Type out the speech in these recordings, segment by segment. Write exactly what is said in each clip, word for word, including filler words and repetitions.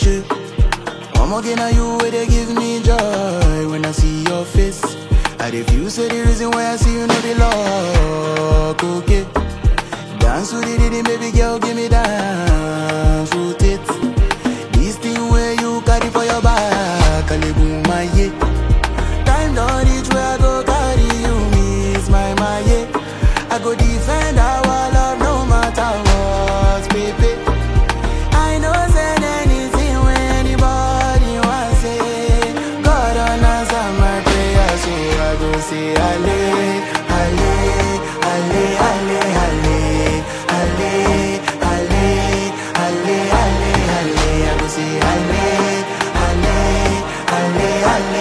shit. I'm again at you where they give me joy when I see your face. I refuse to the reason why I see you no be luck, okay. Dance with the rhythm, baby girl, give me dance, rotate. This thing where you carry for your back, I live my yeah. Time don't reach where I go carry you, miss my my yeah. I go defend our love no matter what, baby. I know said anything when anybody wants say. God don't answer my prayer, so I go say ale, ale, ale, ale, ale, ale, ale, ale, ale, ale. I go say ale, ale, ale, ale,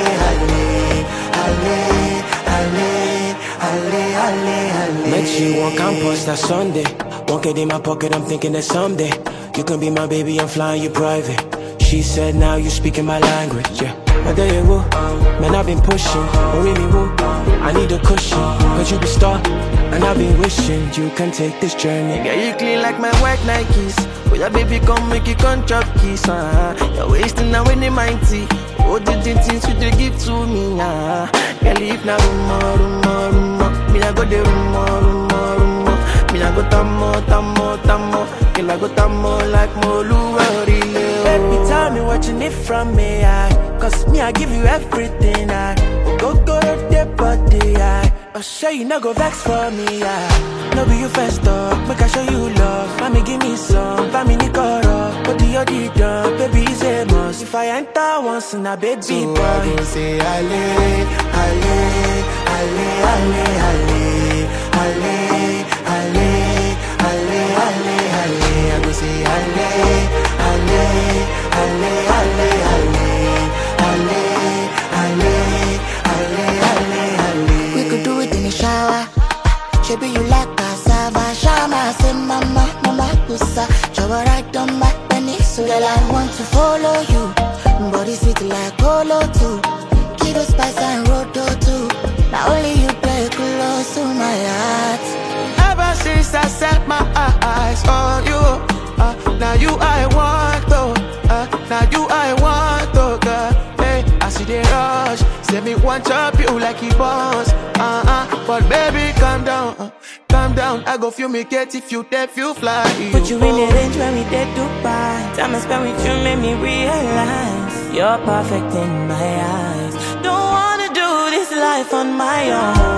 ale, ale, ale, ale, ale. Met you on campus that Sunday. Won't get in my pocket, I'm thinking that someday you can be my baby, I'm flying you private. She said now you speaking my language, yeah. But there you go, man, I've been pushing. Worry me, woo, I need a cushion. Cause you be star, and I've been wishing you can take this journey. Yeah, you clean like my white Nikes. Oh yeah, baby, come make you come chop kiss, uh You're wasting now when they mighty. Oh, the things you they give to me, ah. Girl, if na rumor, rumor, rumor, me I go the rumor, rumor, rumor. Me I go tamo, tamo, tamo. Girl, I go tamo like Molu, really. Baby, tell me what you need from me, I. Cause me, I give you everything, I. Go, go, the body, I. I'll show you, no go vex for me, I. No be you first up, make I show you love. Mommy, give me some, buy me Nicoro. What do you do, done? Baby, it's a must. If I enter once in a baby so boy, I go say ale, ale, ale, ale, ale, ale, ale, ale, ale, ale. I go say ale, ale, ale, ale, ale, ale, ale, ale, ale. We could do it in the shower. Baby, you like cassava, shama, say mama, mama, pussa. Shower right on my penny, so girl, I want to follow you. Body sweet like Colo too. Kiddo spice and roto too. Now only you play close to my heart. Ever since I set my eyes on you, uh, now you I want to, uh, now you I want to, girl. Hey, I see the rush, say me want chop you like he boss, uh-uh. But baby, calm down, uh, calm down. I go fumigate if you deaf, you fly. put you in the range when we did Dubai. Time I spent with you made me realize you're perfect in my eyes. Don't wanna do this life on my own.